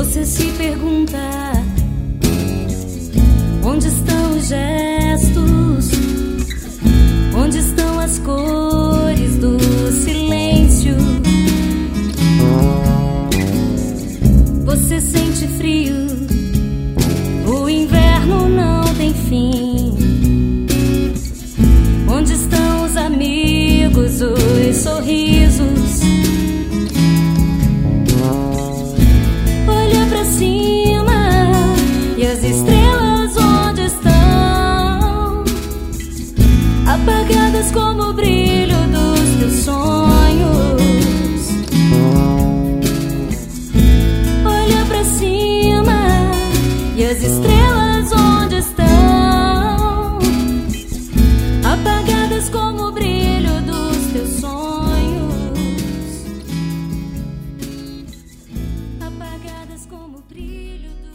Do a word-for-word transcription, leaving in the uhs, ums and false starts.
Você se pergunta: onde estão os gestos? Onde estão as cores do silêncio? Você sente frio, o inverno não tem fim. Onde estão os amigos, os sorrisos? Olha pra cima e as estrelas onde estão? Apagadas como o brilho dos teus sonhos. Olha pra cima e as estrelas onde estão? Apagadas como o brilho dos teus sonhos. Apagadas como o brilho dos